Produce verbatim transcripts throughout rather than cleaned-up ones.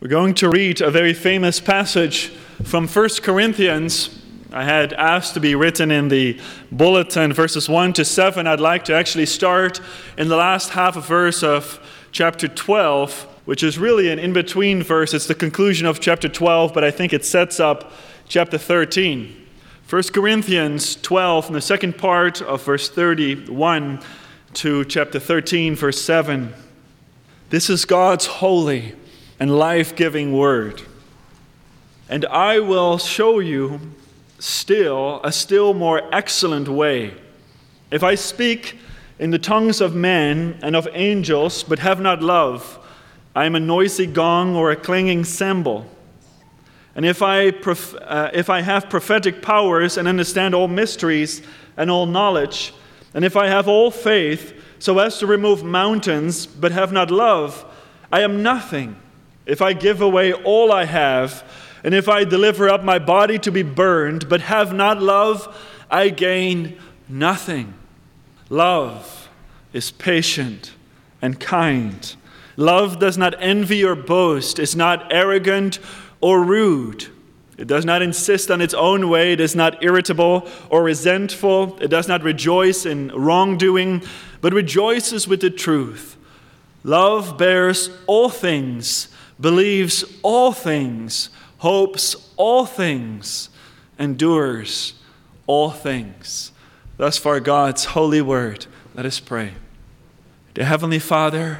We're going to read a very famous passage from First Corinthians. I had asked to be written in the bulletin, verses one to seven. I'd like to actually start in the last half of verse of chapter twelve, which is really an in-between verse. It's the conclusion of chapter twelve, but I think it sets up chapter thirteen. First Corinthians twelve, in the second part of verse thirty-one to chapter thirteen, verse seven. This is God's holy and life-giving word. And I will show you still a still more excellent way. If I speak in the tongues of men and of angels, but have not love, I am a noisy gong or a clanging cymbal. And if I prof- uh, if I have prophetic powers and understand all mysteries and all knowledge, and if I have all faith so as to remove mountains, but have not love, I am nothing. If I give away all I have, and if I deliver up my body to be burned, but have not love, I gain nothing. Love is patient and kind. Love does not envy or boast, is not arrogant or rude. It does not insist on its own way. It is not irritable or resentful. It does not rejoice in wrongdoing, but rejoices with the truth. Love bears all things, believes all things, hopes all things, endures all things. Thus far God's holy word. Let us pray. Dear Heavenly Father,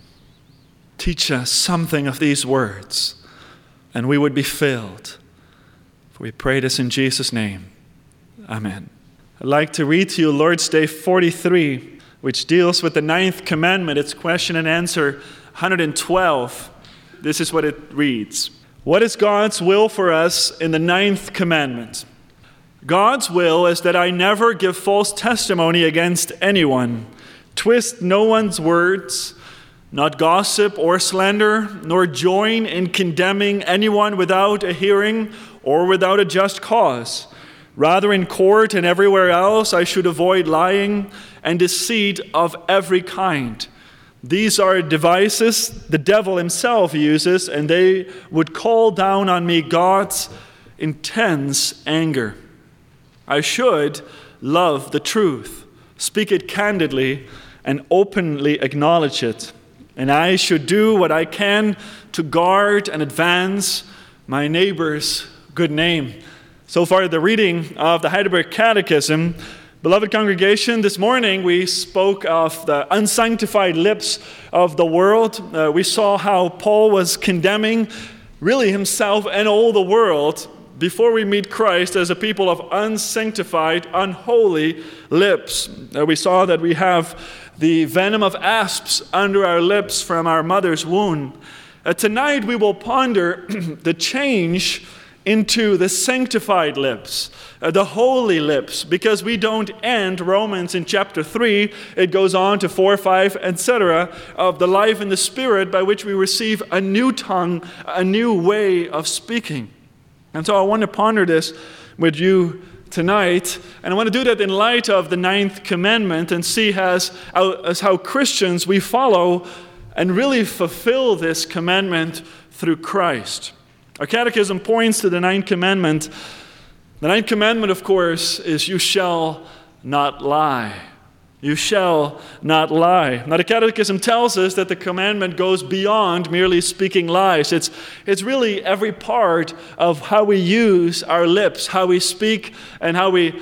teach us something of these words, and we would be filled. For we pray this in Jesus' name. Amen. I'd like to read to you Lord's Day forty-three, which deals with the ninth commandment. It's question and answer one hundred twelve. This is what it reads. What is God's will for us in the ninth commandment? God's will is that I never give false testimony against anyone, twist no one's words, not gossip or slander, nor join in condemning anyone without a hearing or without a just cause. Rather, in court and everywhere else, I should avoid lying and deceit of every kind. These are devices the devil himself uses, and they would call down on me God's intense anger. I should love the truth, speak it candidly, and openly acknowledge it. And I should do what I can to guard and advance my neighbor's good name. So far, the reading of the Heidelberg Catechism. Beloved congregation, this morning we spoke of the unsanctified lips of the world. Uh, we saw how Paul was condemning really himself and all the world before we meet Christ as a people of unsanctified, unholy lips. Uh, we saw that we have the venom of asps under our lips from our mother's womb. Uh, tonight we will ponder the change into the sanctified lips, uh, the holy lips, because we don't end Romans in chapter three. It goes on to four, five, et cetera, of the life in the Spirit by which we receive a new tongue, a new way of speaking. And so I want to ponder this with you tonight, and I want to do that in light of the ninth commandment and see as, as how Christians we follow and really fulfill this commandment through Christ. Our catechism points to the ninth commandment. The ninth commandment, of course, is you shall not lie. You shall not lie. Now, the catechism tells us that the commandment goes beyond merely speaking lies. It's, it's really every part of how we use our lips, how we speak, and how we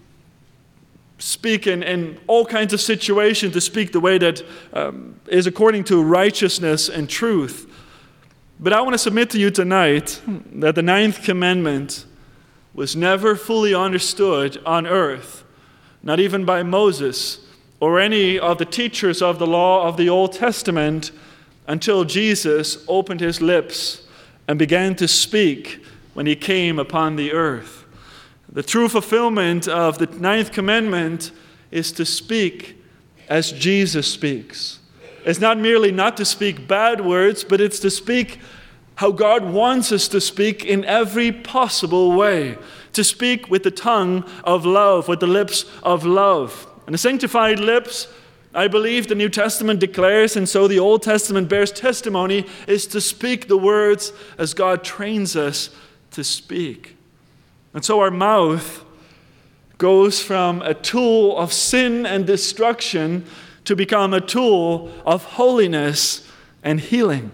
speak in, in all kinds of situations to speak the way that um, is according to righteousness and truth. But I want to submit to you tonight that the ninth commandment was never fully understood on earth, not even by Moses or any of the teachers of the law of the Old Testament, until Jesus opened his lips and began to speak when he came upon the earth. The true fulfillment of the ninth commandment is to speak as Jesus speaks. It's not merely not to speak bad words, but it's to speak how God wants us to speak in every possible way. To speak with the tongue of love, with the lips of love. And the sanctified lips I believe the New Testament declares, and so the Old Testament bears testimony, is to speak the words as God trains us to speak. And so our mouth goes from a tool of sin and destruction to become a tool of holiness and healing.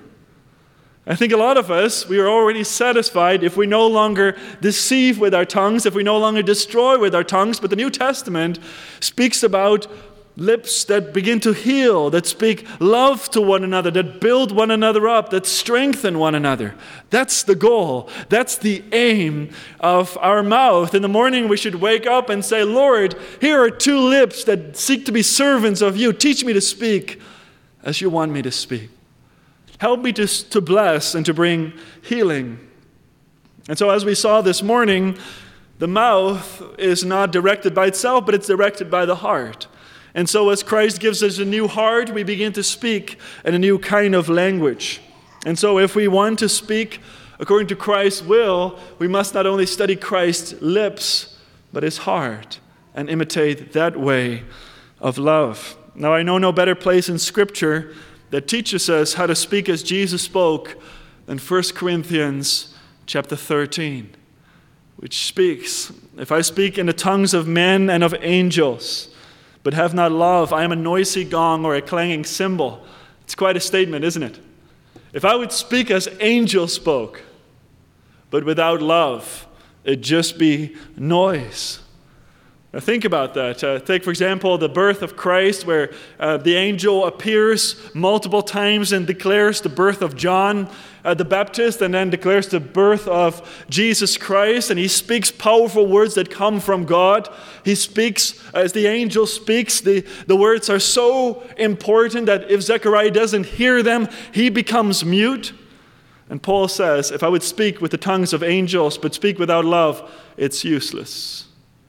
I think a lot of us, we are already satisfied if we no longer deceive with our tongues, if we no longer destroy with our tongues. But the New Testament speaks about lips that begin to heal, that speak love to one another, that build one another up, that strengthen one another. That's the goal. That's the aim of our mouth. In the morning we should wake up and say, Lord, here are two lips that seek to be servants of you. Teach me to speak as you want me to speak. Help me to, to bless and to bring healing. And so as we saw this morning, the mouth is not directed by itself, but it's directed by the heart. And so as Christ gives us a new heart, we begin to speak in a new kind of language. And so if we want to speak according to Christ's will, we must not only study Christ's lips, but his heart, and imitate that way of love. Now I know no better place in Scripture that teaches us how to speak as Jesus spoke than First Corinthians chapter thirteen, which speaks, if I speak in the tongues of men and of angels, but have not love, I am a noisy gong or a clanging cymbal. It's quite a statement, isn't it? If I would speak as angels spoke, but without love, it'd just be noise. Now think about that. Uh, take, for example, the birth of Christ, where uh, the angel appears multiple times and declares the birth of John uh, the Baptist, and then declares the birth of Jesus Christ, and he speaks powerful words that come from God. He speaks, as the angel speaks, the, the words are so important that if Zechariah doesn't hear them, he becomes mute. And Paul says, if I would speak with the tongues of angels, but speak without love, it's useless.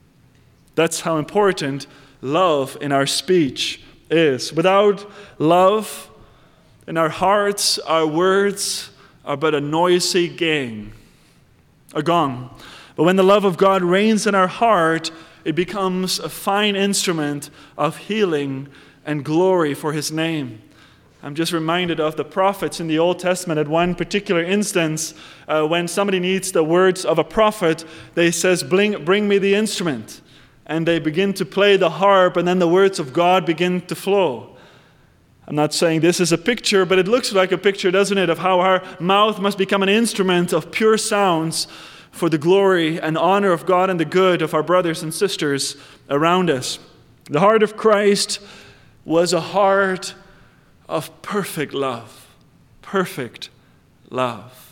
That's how important love in our speech is. Without love in our hearts, our words are but a noisy gang, a gong. But when the love of God reigns in our heart, it becomes a fine instrument of healing and glory for his name. I'm just reminded of the prophets in the Old Testament. At one particular instance, uh, when somebody needs the words of a prophet, they says, bring, bring me the instrument. And they begin to play the harp, and then the words of God begin to flow. I'm not saying this is a picture, but it looks like a picture, doesn't it, of how our mouth must become an instrument of pure sounds for the glory and honor of God and the good of our brothers and sisters around us. The heart of Christ was a heart of perfect love. Perfect love.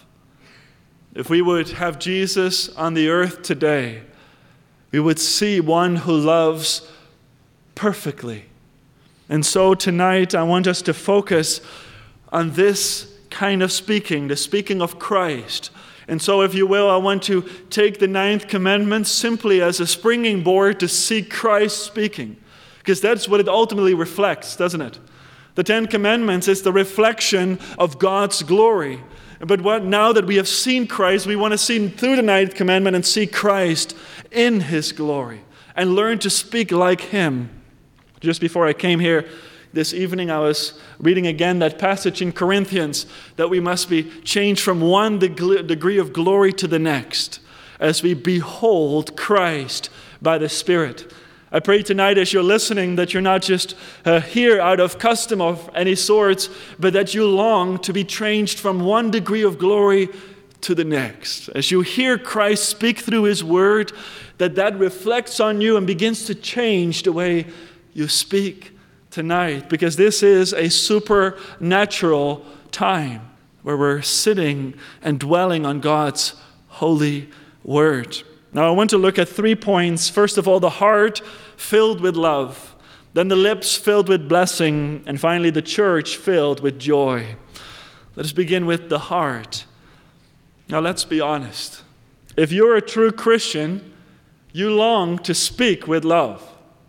If we would have Jesus on the earth today, we would see one who loves perfectly. And so tonight I want us to focus on this kind of speaking, the speaking of Christ. And so if you will, I want to take the ninth commandment simply as a springing board to see Christ speaking. Because that's what it ultimately reflects, doesn't it? The Ten Commandments is the reflection of God's glory. But what, now that we have seen Christ, we want to see through the ninth commandment and see Christ in his glory and learn to speak like him. Just before I came here this evening, I was reading again that passage in Corinthians that we must be changed from one deg- degree of glory to the next as we behold Christ by the Spirit. I pray tonight as you're listening that you're not just uh, here out of custom of any sorts, but that you long to be changed from one degree of glory to the next. As you hear Christ speak through his word, that that reflects on you and begins to change the way you speak tonight. Because this is a supernatural time where we're sitting and dwelling on God's holy word. Now I want to look at three points. First of all, the heart filled with love. Then the lips filled with blessing. And finally, the church filled with joy. Let us begin with the heart. Now let's be honest. If you're a true Christian, you long to speak with love.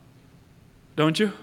Don't you?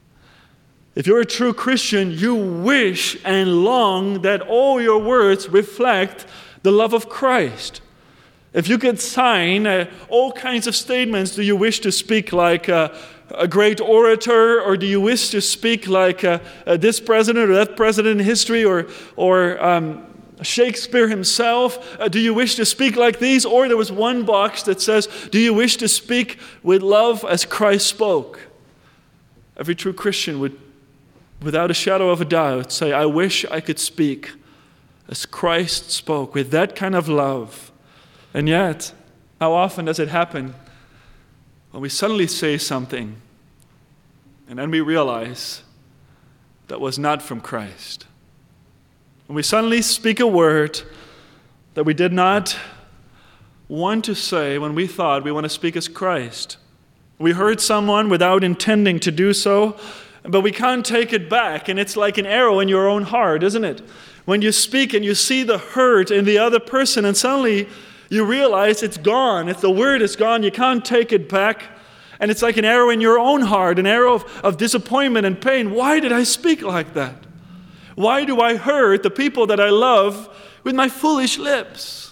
If you're a true Christian, you wish and long that all your words reflect the love of Christ. If you could sign uh, all kinds of statements, do you wish to speak like, uh, a great orator, or do you wish to speak like uh, uh, this president or that president in history, or, or um, Shakespeare himself? Uh, do you wish to speak like these? Or there was one box that says, do you wish to speak with love as Christ spoke? Every true Christian would, without a shadow of a doubt, say, I wish I could speak as Christ spoke, with that kind of love. And yet, how often does it happen when we suddenly say something and then we realize that was not from Christ? When we suddenly speak a word that we did not want to say when we thought we want to speak as Christ. We heard someone without intending to do so, but we can't take it back, and it's like an arrow in your own heart, isn't it? When you speak and you see the hurt in the other person, and suddenly you realize it's gone. If the word is gone, you can't take it back. And it's like an arrow in your own heart, an arrow of, of disappointment and pain. Why did I speak like that? Why do I hurt the people that I love with my foolish lips?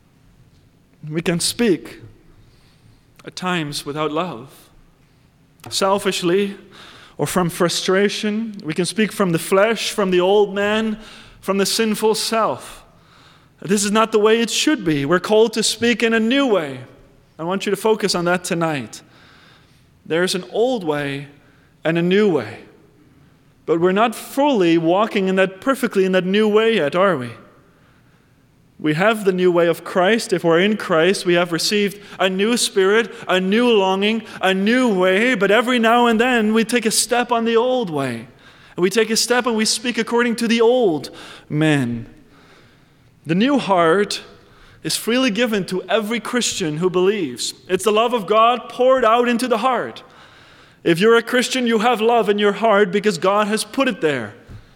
We can speak at times without love, selfishly or from frustration. We can speak from the flesh, from the old man, from the sinful self. This is not the way it should be. We're called to speak in a new way. I want you to focus on that tonight. There's an old way and a new way. But we're not fully walking in that perfectly in that new way yet, are we? We have the new way of Christ. If we're in Christ, we have received a new spirit, a new longing, a new way. But every now and then we take a step on the old way. And we take a step and we speak according to the old man. The new heart is freely given to every Christian who believes. It's the love of God poured out into the heart. If you're a Christian, you have love in your heart because God has put it there.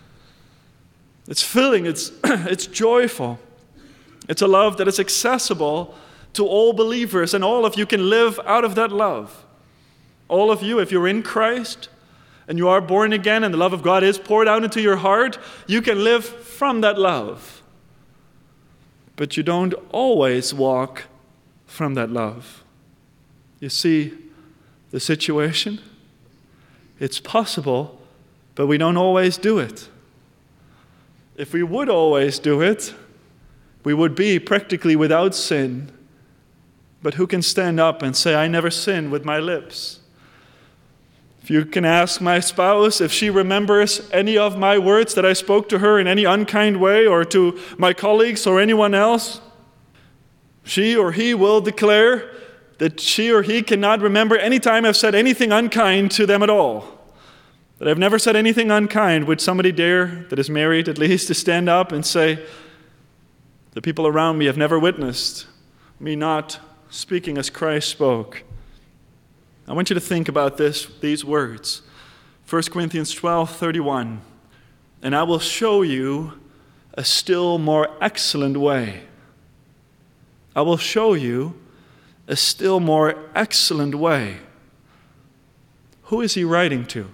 It's filling, it's, it's joyful. It's a love that is accessible to all believers, and all of you can live out of that love. All of you, if you're in Christ and you are born again and the love of God is poured out into your heart, you can live from that love. But you don't always walk from that love. You see the situation? It's possible, but we don't always do it. If we would always do it, we would be practically without sin. But who can stand up and say, I never sin with my lips? If you can ask my spouse if she remembers any of my words that I spoke to her in any unkind way, or to my colleagues or anyone else, she or he will declare that she or he cannot remember any time I've said anything unkind to them at all. That I've never said anything unkind. Would somebody dare, that is married at least, to stand up and say, the people around me have never witnessed me not speaking as Christ spoke? I want you to think about this, these words. First Corinthians twelve thirty-one. And I will show you a still more excellent way. I will show you a still more excellent way. Who is he writing to?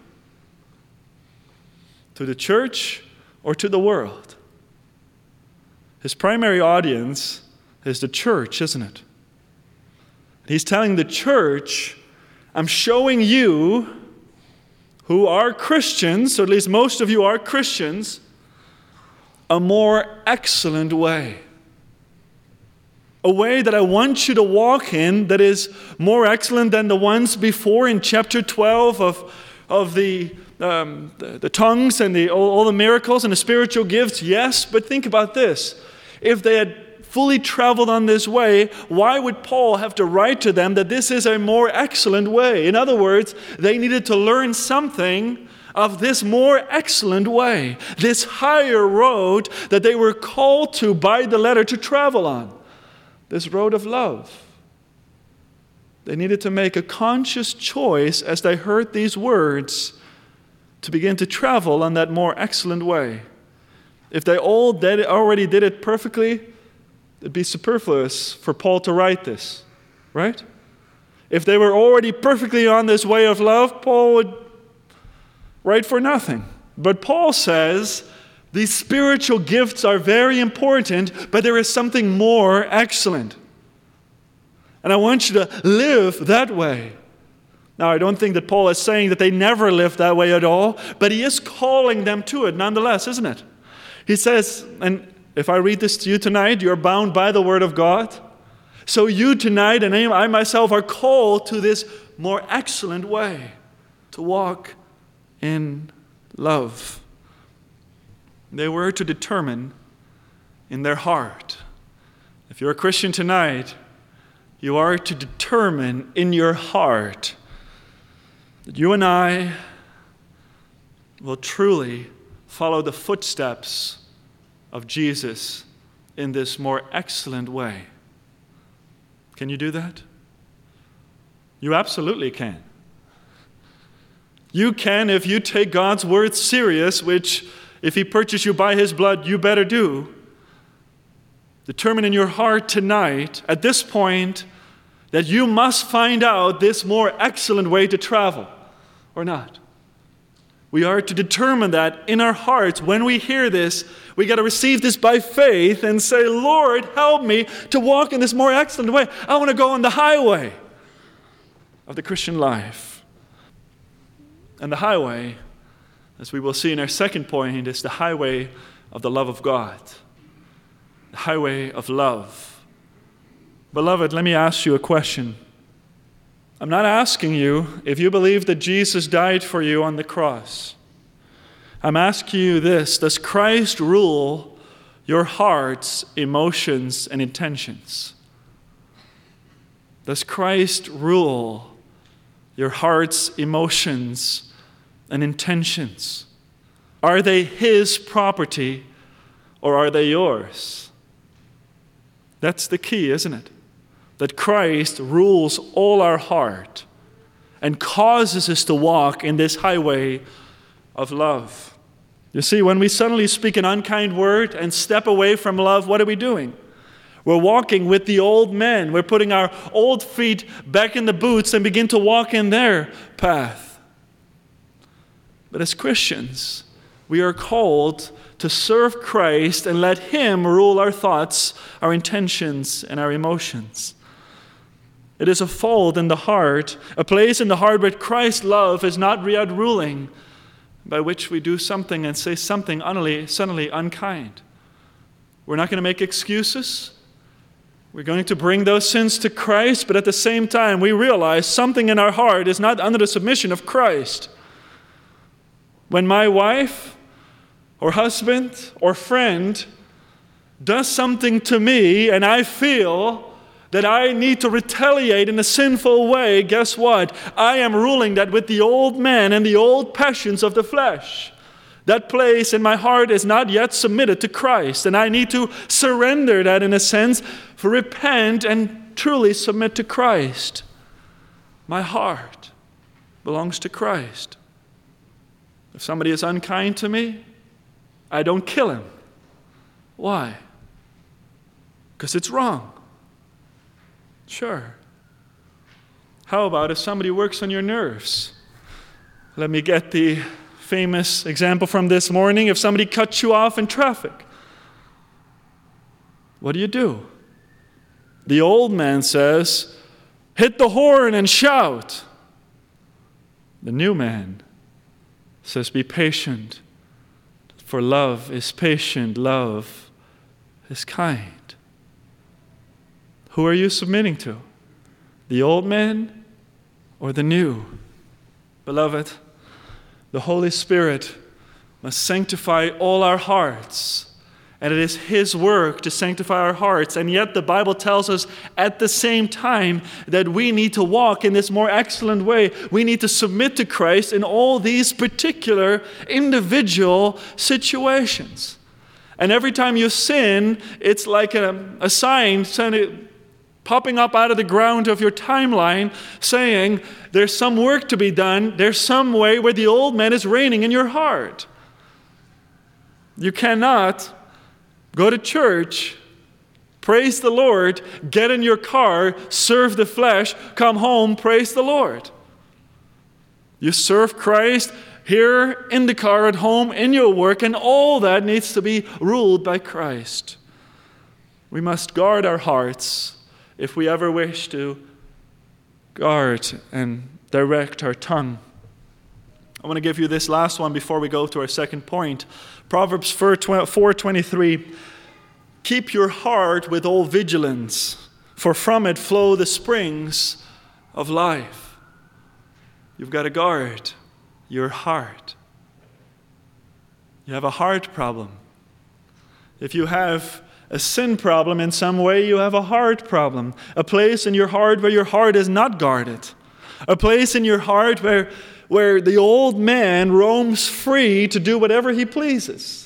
To the church or to the world? His primary audience is the church, isn't it? He's telling the church, I'm showing you, who are Christians, or at least most of you are Christians, a more excellent way. A way that I want you to walk in that is more excellent than the ones before in chapter twelve of, of the, um, the, the tongues and the, all, all the miracles and the spiritual gifts. Yes, but think about this. If they had fully traveled on this way, why would Paul have to write to them that this is a more excellent way? In other words, they needed to learn something of this more excellent way, this higher road that they were called to by the letter to travel on, this road of love. They needed to make a conscious choice as they heard these words to begin to travel on that more excellent way. If they all did, already did it perfectly, it'd be superfluous for Paul to write this, right? If they were already perfectly on this way of love, Paul would write for nothing. But Paul says these spiritual gifts are very important, but there is something more excellent. And I want you to live that way. Now, I don't think that Paul is saying that they never lived that way at all, but he is calling them to it nonetheless, isn't it? He says, and if I read this to you tonight, you're bound by the word of God. So you tonight and I myself are called to this more excellent way, to walk in love. They were to determine in their heart. If you're a Christian tonight, you are to determine in your heart that you and I will truly follow the footsteps of Jesus in this more excellent way. Can you do that? You absolutely can. You can if you take God's word serious, which if he purchased you by his blood, you better do. Determine in your heart tonight, at this point, that you must find out this more excellent way to travel, or not. We are to determine that in our hearts. When we hear this, we got to receive this by faith and say, Lord, help me to walk in this more excellent way. I want to go on the highway of the Christian life. And the highway, as we will see in our second point, is the highway of the love of God. The highway of love. Beloved, let me ask you a question. I'm not asking you if you believe that Jesus died for you on the cross. I'm asking you this: does Christ rule your heart's emotions and intentions? Does Christ rule your heart's emotions and intentions? Are they his property or are they yours? That's the key, isn't it? That Christ rules all our heart and causes us to walk in this highway of love. You see, when we suddenly speak an unkind word and step away from love, what are we doing? We're walking with the old men. We're putting our old feet back in the boots and begin to walk in their path. But as Christians, we are called to serve Christ and let him rule our thoughts, our intentions, and our emotions. It is a fold in the heart, a place in the heart where Christ's love is not yet ruling, by which we do something and say something utterly, suddenly unkind. We're not going to make excuses. We're going to bring those sins to Christ, but at the same time, we realize something in our heart is not under the submission of Christ. When my wife or husband or friend does something to me and I feel that I need to retaliate in a sinful way, guess what? I am ruling that with the old man and the old passions of the flesh. That place in my heart is not yet submitted to Christ, and I need to surrender that in a sense, for repent and truly submit to Christ. My heart belongs to Christ. If somebody is unkind to me, I don't kill him. Why? Because it's wrong. Sure. How about if somebody works on your nerves? Let me get the famous example from this morning. If somebody cuts you off in traffic, what do you do? The old man says, hit the horn and shout. The new man says, be patient, for love is patient, love is kind. Who are you submitting to? The old man or the new? Beloved, the Holy Spirit must sanctify all our hearts. And it is his work to sanctify our hearts. And yet the Bible tells us at the same time that we need to walk in this more excellent way. We need to submit to Christ in all these particular individual situations. And every time you sin, it's like a, a sign sending, popping up out of the ground of your timeline saying, there's some work to be done. There's some way where the old man is reigning in your heart. You cannot go to church, praise the Lord, get in your car, serve the flesh, come home, praise the Lord. You serve Christ here in the car, at home, in your work, and all that needs to be ruled by Christ. We must guard our hearts if we ever wish to guard and direct our tongue. I want to give you this last one before we go to our second point. Proverbs four twenty-three, keep your heart with all vigilance, for from it flow the springs of life. You've got to guard your heart. You have a heart problem. If you have a sin problem in some way, you have a heart problem. A place in your heart where your heart is not guarded. A place in your heart where, where the old man roams free to do whatever he pleases.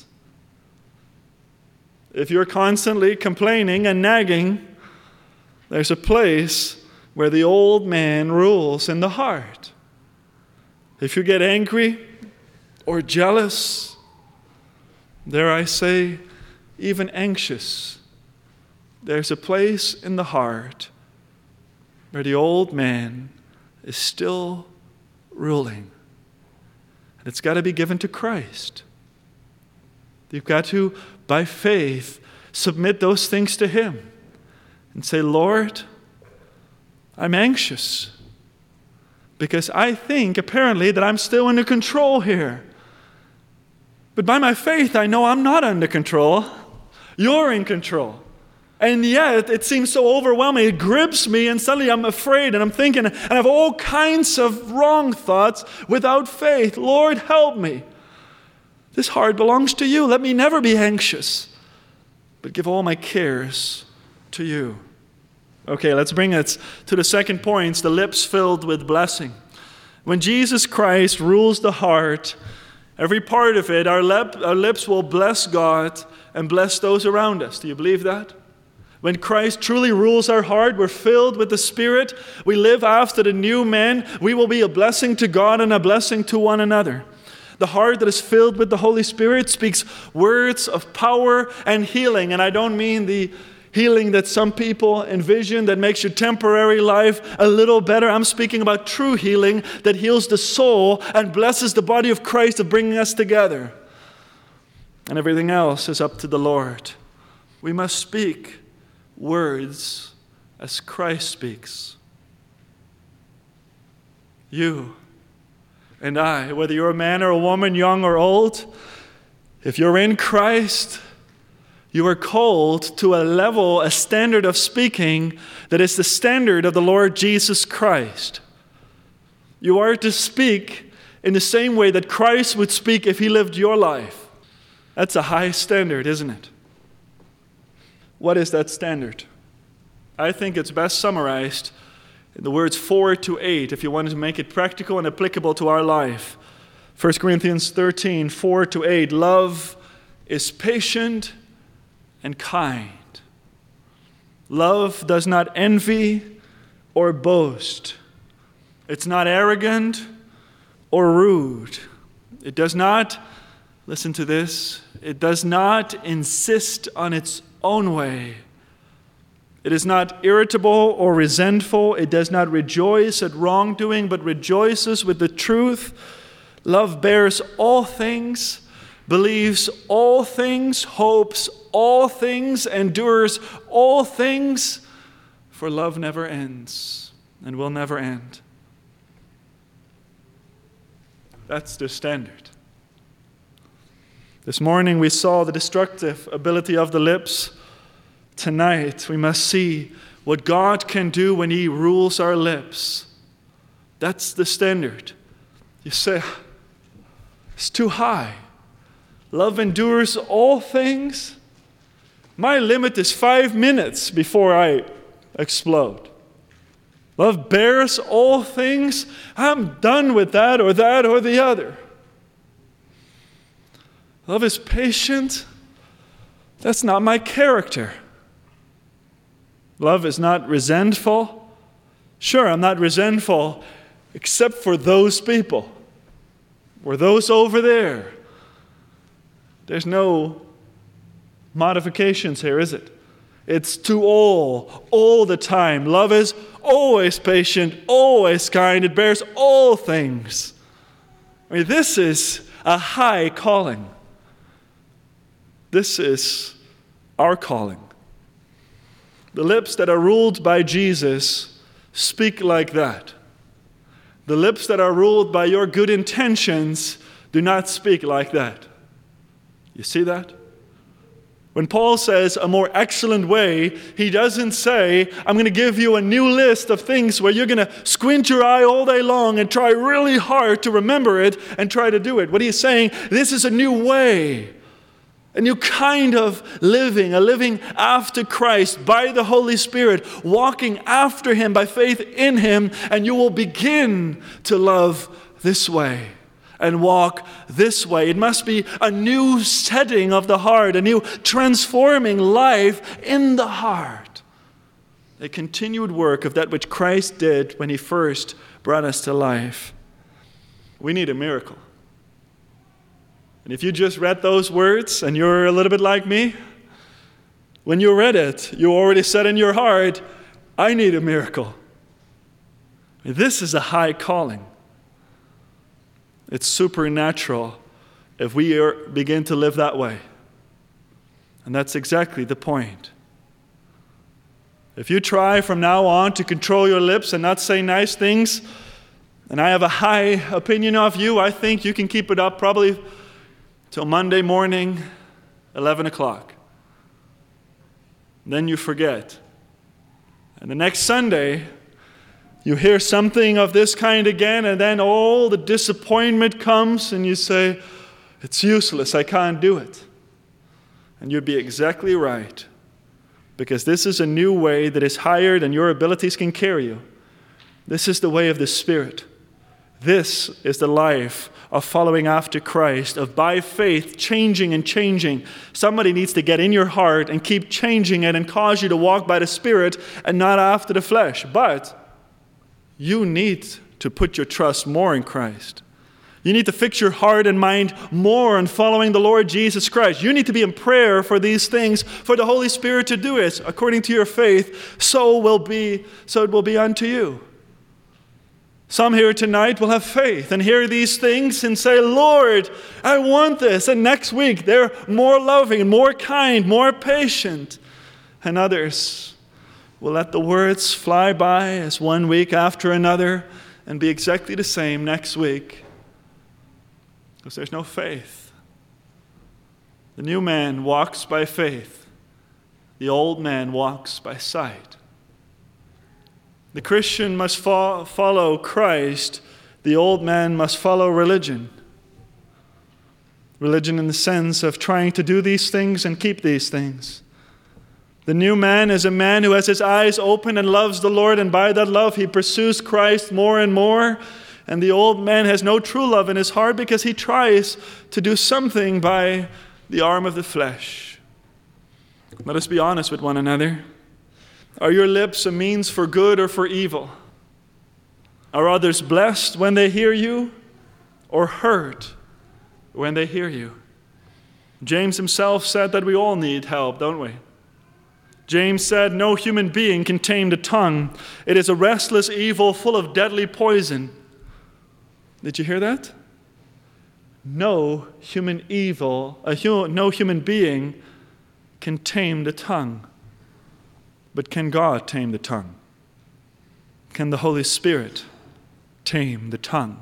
If you're constantly complaining and nagging, there's a place where the old man rules in the heart. If you get angry or jealous, dare I say, even anxious, there's a place in the heart where the old man is still ruling. And it's got to be given to Christ. You've got to, by faith, submit those things to Him and say, Lord, I'm anxious because I think apparently that I'm still under control here. But by my faith, I know I'm not under control. You're in control. And yet, it seems so overwhelming. It grips me, and suddenly I'm afraid, and I'm thinking, and I have all kinds of wrong thoughts without faith. Lord, help me. This heart belongs to you. Let me never be anxious, but give all my cares to you. Okay, let's bring it to the second point, the lips filled with blessing. When Jesus Christ rules the heart, every part of it, our, lip, our lips will bless God and bless those around us. Do you believe that? When Christ truly rules our heart, we're filled with the Spirit, we live after the new man, we will be a blessing to God and a blessing to one another. The heart that is filled with the Holy Spirit speaks words of power and healing. And I don't mean the healing that some people envision that makes your temporary life a little better. I'm speaking about true healing that heals the soul and blesses the body of Christ of bringing us together. And everything else is up to the Lord. We must speak words as Christ speaks. You and I, whether you're a man or a woman, young or old, if you're in Christ, you are called to a level, a standard of speaking that is the standard of the Lord Jesus Christ. You are to speak in the same way that Christ would speak if He lived your life. That's a high standard, isn't it? What is that standard? I think it's best summarized in the words four to eight, if you wanted to make it practical and applicable to our life. First Corinthians thirteen, four to eight. Love is patient and kind. Love does not envy or boast. It's not arrogant or rude. It does not, listen to this, it does not insist on its own way. It is not irritable or resentful. It does not rejoice at wrongdoing, but rejoices with the truth. Love bears all things, believes all things, hopes all things, endures all things, for love never ends and will never end. That's the standard. This morning we saw the destructive ability of the lips. Tonight we must see what God can do when He rules our lips. That's the standard. You say, it's too high. Love endures all things. My limit is five minutes before I explode. Love bears all things. I'm done with that or that or the other. Love is patient. That's not my character. Love is not resentful. Sure, I'm not resentful except for those people or those over there. There's no modifications here, is it? It's to all, all the time. Love is always patient, always kind. It bears all things. I mean, this is a high calling. This is our calling. The lips that are ruled by Jesus speak like that. The lips that are ruled by your good intentions do not speak like that. You see that? When Paul says a more excellent way, he doesn't say, I'm going to give you a new list of things where you're going to squint your eye all day long and try really hard to remember it and try to do it. What he's saying, this is a new way, a new kind of living, a living after Christ by the Holy Spirit, walking after Him by faith in Him, and you will begin to love this way and walk this way. It must be a new setting of the heart, a new transforming life in the heart. A continued work of that which Christ did when He first brought us to life. We need a miracle. And if you just read those words and you're a little bit like me, when you read it, you already said in your heart, I need a miracle. This is a high calling. It's supernatural if we are, begin to live that way. And that's exactly the point. If you try from now on to control your lips and not say nice things, and I have a high opinion of you, I think you can keep it up probably till Monday morning, eleven o'clock. Then you forget. And the next Sunday, you hear something of this kind again, and then all the disappointment comes, and you say, it's useless, I can't do it. And you'd be exactly right, because this is a new way that is higher than your abilities can carry you. This is the way of the Spirit. This is the life of following after Christ, of by faith changing and changing. Somebody needs to get in your heart and keep changing it and cause you to walk by the Spirit and not after the flesh. But you need to put your trust more in Christ. You need to fix your heart and mind more on following the Lord Jesus Christ. You need to be in prayer for these things, for the Holy Spirit to do it according to your faith. So will be, so it will be unto you. Some here tonight will have faith and hear these things and say, Lord, I want this. And next week they're more loving, more kind, more patient. And others will let the words fly by as one week after another and be exactly the same next week. Because there's no faith. The new man walks by faith. The old man walks by sight. The Christian must fo- follow Christ. The old man must follow religion. Religion in the sense of trying to do these things and keep these things. The new man is a man who has his eyes open and loves the Lord, and by that love he pursues Christ more and more. And the old man has no true love in his heart because he tries to do something by the arm of the flesh. Let us be honest with one another. Are your lips a means for good or for evil? Are others blessed when they hear you, or hurt when they hear you? James himself said that we all need help, don't we? James said, no human being can tame the tongue. It is a restless evil full of deadly poison. Did you hear that? No human evil, a hu- no human being can tame the tongue. But can God tame the tongue? Can the Holy Spirit tame the tongue?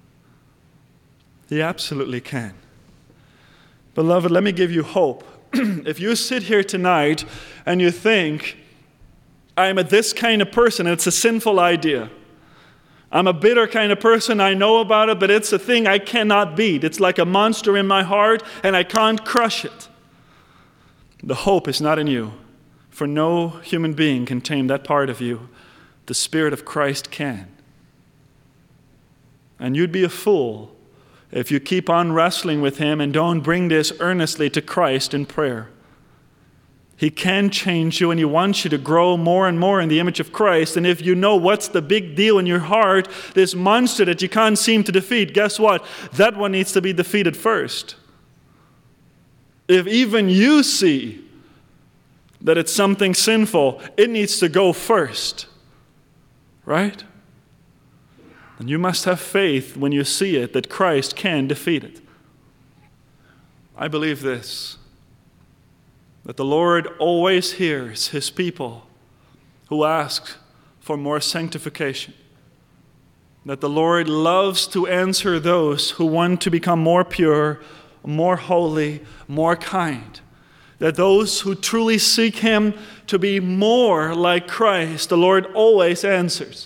He absolutely can. Beloved, let me give you hope. If you sit here tonight and you think, I'm a this kind of person, and it's a sinful idea. I'm a bitter kind of person, I know about it, but it's a thing I cannot beat. It's like a monster in my heart, and I can't crush it. The hope is not in you, for no human being can tame that part of you. The Spirit of Christ can. And you'd be a fool if you keep on wrestling with Him and don't bring this earnestly to Christ in prayer. He can change you, and He wants you to grow more and more in the image of Christ. And if you know what's the big deal in your heart, this monster that you can't seem to defeat, guess what? That one needs to be defeated first. If even you see that it's something sinful, it needs to go first. Right? And you must have faith when you see it that Christ can defeat it. I believe this, that the Lord always hears His people who ask for more sanctification. That the Lord loves to answer those who want to become more pure, more holy, more kind. That those who truly seek Him to be more like Christ, the Lord always answers.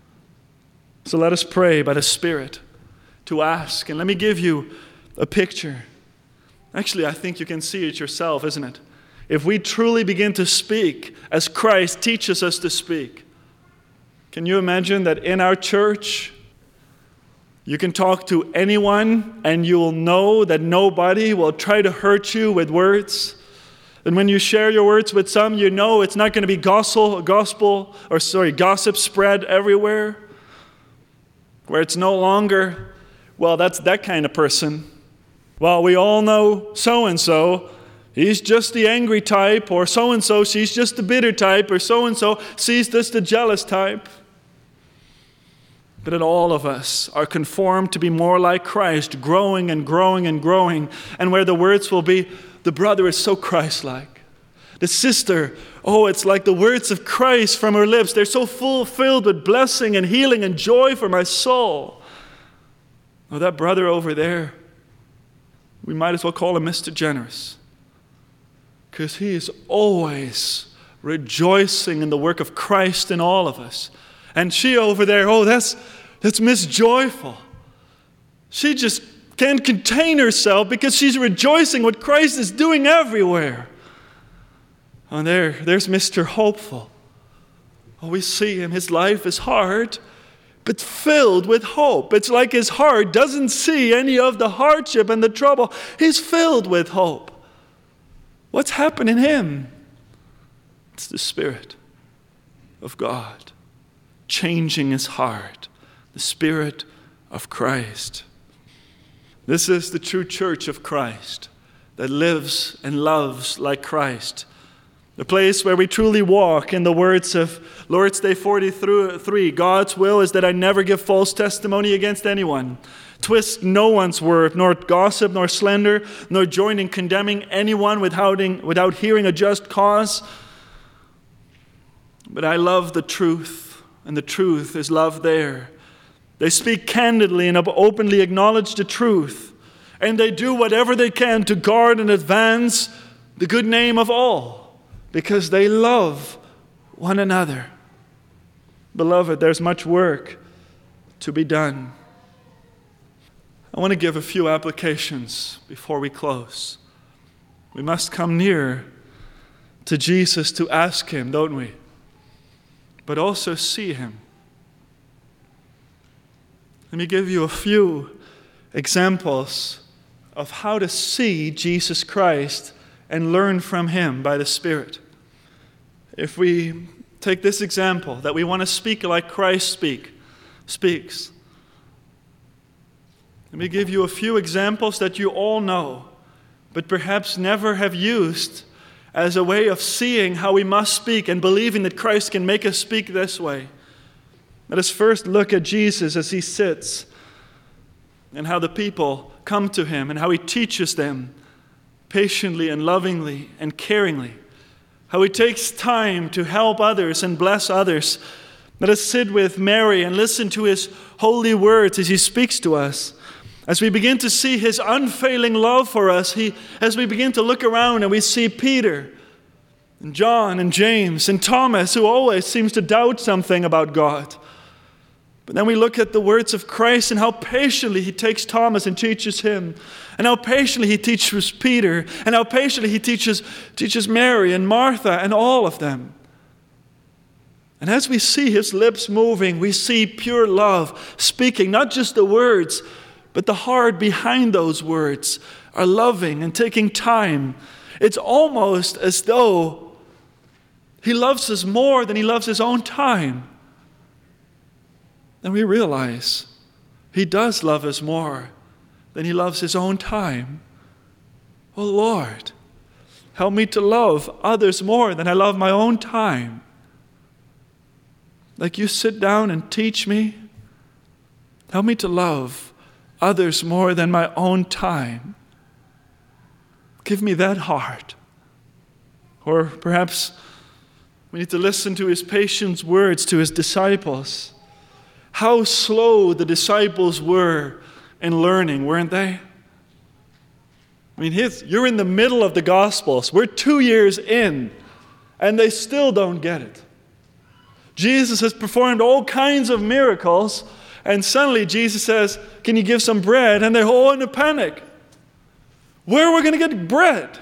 So let us pray by the Spirit to ask. And let me give you a picture. Actually, I think you can see it yourself, isn't it? If we truly begin to speak as Christ teaches us to speak, can you imagine that in our church, you can talk to anyone and you will know that nobody will try to hurt you with words? And when you share your words with some, you know it's not going to be gospel, gospel or sorry, gossip spread everywhere, where it's no longer, well, that's that kind of person. Well, we all know so-and-so, he's just the angry type, or so-and-so, she's just the bitter type, or so-and-so, she's just the jealous type. But that all of us are conformed to be more like Christ, growing and growing and growing, and where the words will be, the brother is so Christ-like. The sister, oh, it's like the words of Christ from her lips. They're so full, filled with blessing and healing and joy for my soul. Oh, that brother over there, we might as well call him Mister Generous, because he is always rejoicing in the work of Christ in all of us. And she over there, oh, that's that's Miss Joyful. She just can't contain herself because she's rejoicing what Christ is doing everywhere. And there, there's Mister Hopeful. Oh, we see him. His life is hard, but filled with hope. It's like his heart doesn't see any of the hardship and the trouble. He's filled with hope. What's happened in him? It's the Spirit of God changing his heart. The Spirit of Christ. This is the true church of Christ that lives and loves like Christ. The place where we truly walk in the words of Lord's Day forty-three. God's will is that I never give false testimony against anyone, twist no one's word, nor gossip, nor slander, nor join in condemning anyone without, without hearing a just cause. But I love the truth, and the truth is love there. They speak candidly and openly acknowledge the truth, and they do whatever they can to guard and advance the good name of all, because they love one another. Beloved, there's much work to be done. I want to give a few applications before we close. We must come near to Jesus to ask Him, don't we? But also see Him. Let me give you a few examples of how to see Jesus Christ and learn from Him by the Spirit. If we take this example, that we want to speak like Christ speak, speaks. Let me give you a few examples that you all know, but perhaps never have used as a way of seeing how we must speak and believing that Christ can make us speak this way. Let us first look at Jesus as He sits and how the people come to Him and how He teaches them patiently and lovingly and caringly. How He takes time to help others and bless others. Let us sit with Mary and listen to His holy words as He speaks to us. As we begin to see His unfailing love for us, he, as we begin to look around and we see Peter and John and James and Thomas, who always seems to doubt something about God. But then we look at the words of Christ and how patiently He takes Thomas and teaches him. And how patiently He teaches Peter. And how patiently He teaches, teaches Mary and Martha and all of them. And as we see His lips moving, we see pure love speaking, not just the words, but the heart behind those words are loving and taking time. It's almost as though He loves us more than He loves His own time. And we realize He does love us more than He loves His own time. Oh Lord, help me to love others more than I love my own time. Like You sit down and teach me, help me to love others more than my own time. Give me that heart. Or perhaps We need to listen to his patient words to his disciples. How slow the disciples were in learning, weren't they? I mean, you're in the middle of the Gospels. We're two years in, and they still don't get it. Jesus has performed all kinds of miracles, and suddenly Jesus says, can you give some bread? And they're all in a panic. Where are we going to get bread?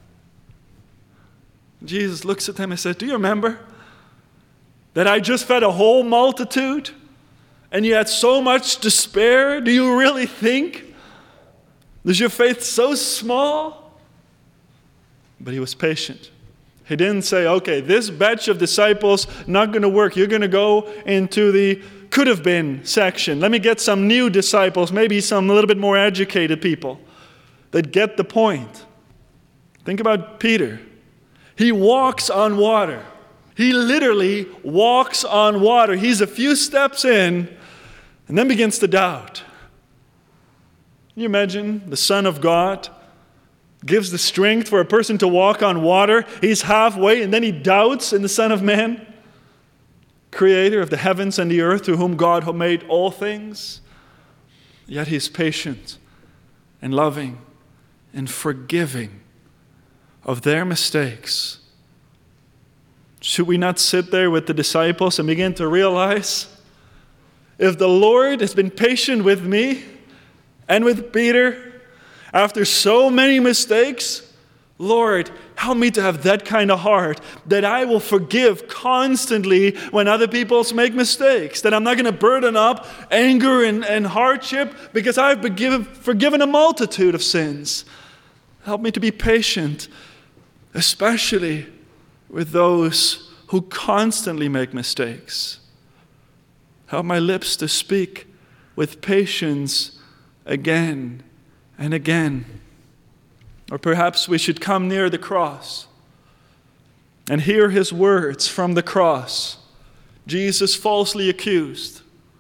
Jesus looks at them and says, do you remember that I just fed a whole multitude, and you had so much to spare? Do you really think? Is your faith so small? But he was patient. He didn't say, okay, this batch of disciples, not going to work. You're going to go into the could have been section. Let me get some new disciples, maybe some a little bit more educated people that get the point. Think about Peter. He walks on water. He literally walks on water. He's a few steps in and then begins to doubt. Can you imagine the Son of God gives the strength for a person to walk on water? He's halfway and then he doubts in the Son of Man, creator of the heavens and the earth, through whom God made all things. Yet he's patient and loving and forgiving of their mistakes. Should we not sit there with the disciples and begin to realize, if the Lord has been patient with me and with Peter after so many mistakes, Lord, help me to have that kind of heart that I will forgive constantly when other people make mistakes, that I'm not going to burden up anger and, and hardship because I've been given, forgiven a multitude of sins. Help me to be patient, especially with those who constantly make mistakes. Help my lips to speak with patience again and again. Or perhaps we should come near the cross and hear his words from the cross. Jesus falsely accused,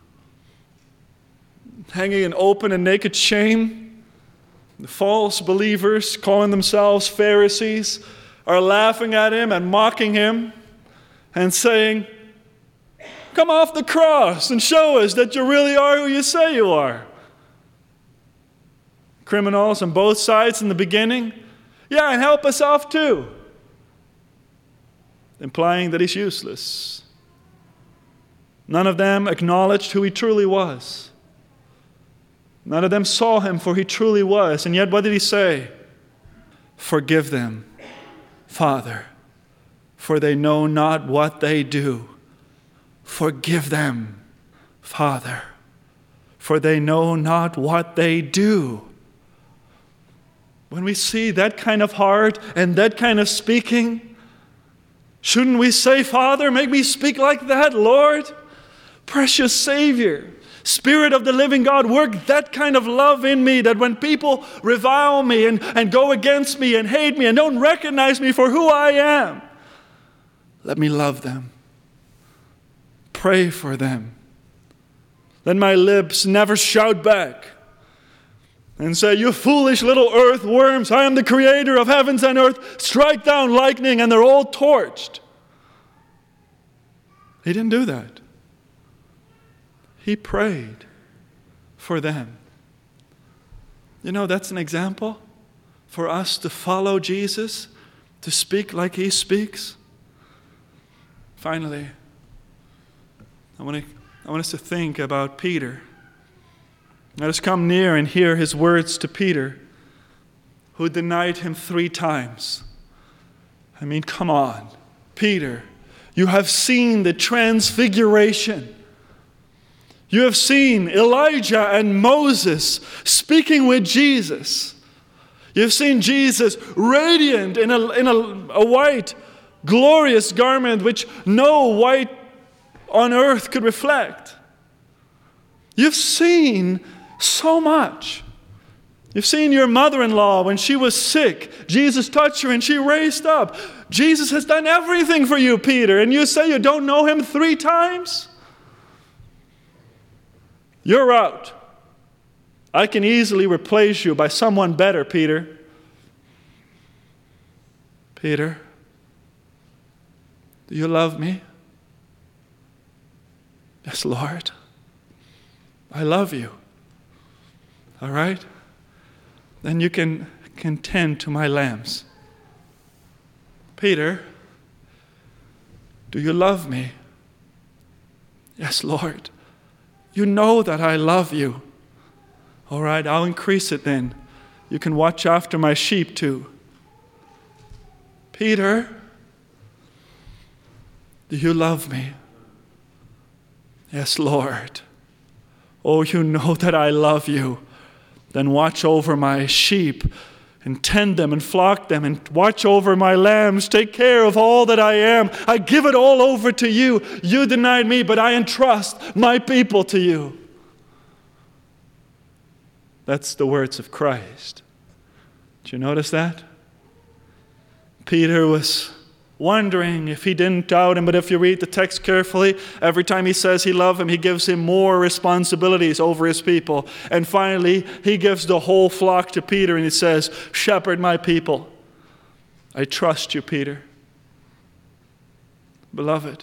hanging in open and naked shame. The false believers, calling themselves Pharisees, are laughing at him and mocking him and saying, come off the cross and show us that you really are who you say you are. Criminals on both sides in the beginning. Yeah, and help us off too. Implying that he's useless. None of them acknowledged who he truly was. None of them saw him for he truly was. And yet what did he say? Forgive them, Father, for they know not what they do. Forgive them, Father, for they know not what they do. When we see that kind of heart and that kind of speaking, shouldn't we say, Father, make me speak like that, Lord? Precious Savior, Spirit of the living God, work that kind of love in me that when people revile me and, and go against me and hate me and don't recognize me for who I am, let me love them. Pray for them. Let my lips never shout back and say, you foolish little earthworms, I am the creator of heavens and earth. Strike down lightning and they're all torched. He didn't do that. He prayed for them. You know, that's an example for us to follow Jesus, to speak like he speaks. Finally, I want to, I want us to think about Peter. Let us come near and hear his words to Peter, who denied him three times. I mean, come on, Peter, you have seen the transfiguration. You have seen Elijah and Moses speaking with Jesus. You've seen Jesus radiant in a, in a, a white, glorious garment which no white on earth could reflect. You've seen so much. You've seen your mother-in-law when she was sick. Jesus touched her and she raised up. Jesus has done everything for you, Peter, and you say you don't know him three times? You're out. I can easily replace you by someone better, Peter. Peter, Do you love me? Yes, Lord. I love you. All right? Then you can, can tend to my lambs. Peter, do you love me? Yes, Lord. You know that I love you. All right, I'll increase it then. You can watch after my sheep too. Peter, do you love me? Yes, Lord. Oh, you know that I love you. Then watch over my sheep and tend them and flock them and watch over my lambs. Take care of all that I am. I give it all over to you. You denied me, but I entrust my people to you. That's the words of Christ. Did you notice that? Peter was wondering if he didn't doubt him, but if you read the text carefully, every time he says he loves him, he gives him more responsibilities over his people. And finally, he gives the whole flock to Peter and he says, shepherd my people. I trust you, Peter. Beloved,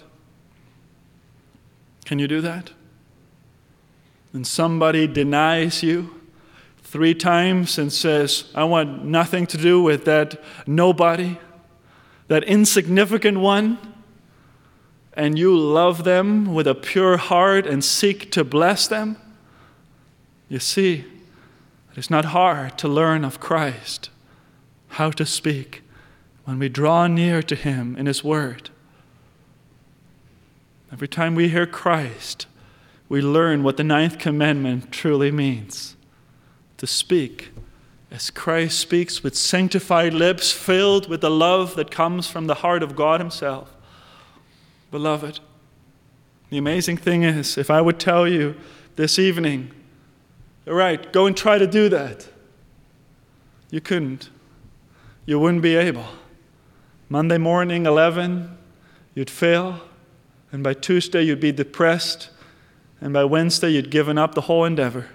can you do that? When somebody denies you three times and says, I want nothing to do with that nobody, that insignificant one, and you love them with a pure heart and seek to bless them, you see, it's not hard to learn of Christ, how to speak when we draw near to him in his word. Every time we hear Christ, we learn what the ninth commandment truly means. To speak as Christ speaks, with sanctified lips, filled with the love that comes from the heart of God himself. Beloved, the amazing thing is, if I would tell you this evening, all right, go and try to do that, you couldn't. You wouldn't be able. Monday morning, eleven, you'd fail, and by Tuesday you'd be depressed, and by Wednesday you'd given up the whole endeavor.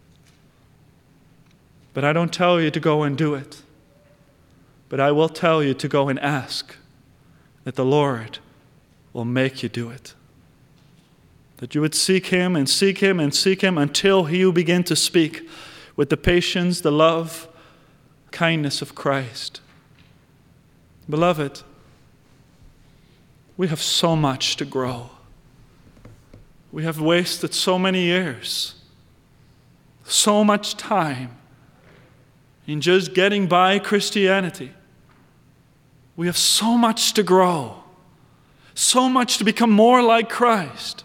But I don't tell you to go and do it. But I will tell you to go and ask that the Lord will make you do it. That you would seek him and seek him and seek him until you begin to speak with the patience, the love, kindness of Christ. Beloved, we have so much to grow. We have wasted so many years, so much time in just getting by Christianity. We have so much to grow, so much to become more like Christ,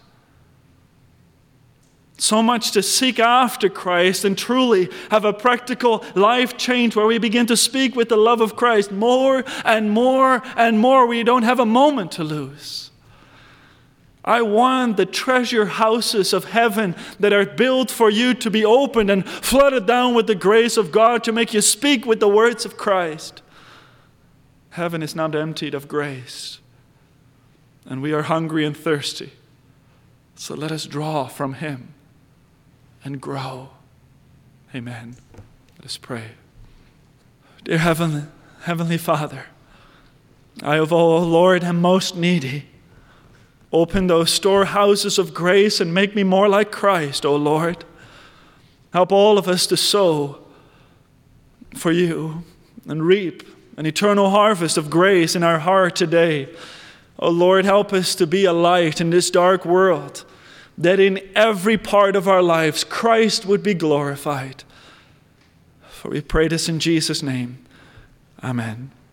so much to seek after Christ and truly have a practical life change where we begin to speak with the love of Christ more and more and more. We don't have a moment to lose. I want the treasure houses of heaven that are built for you to be opened and flooded down with the grace of God to make you speak with the words of Christ. Heaven is not emptied of grace, and we are hungry and thirsty. So let us draw from him and grow. Amen. Let us pray. Dear Heavenly, Heavenly Father, I, of all, Lord, am most needy. Open those storehouses of grace and make me more like Christ, O Lord. Help all of us to sow for you and reap an eternal harvest of grace in our heart today. O Lord, help us to be a light in this dark world, that in every part of our lives Christ would be glorified. For we pray this in Jesus' name. Amen.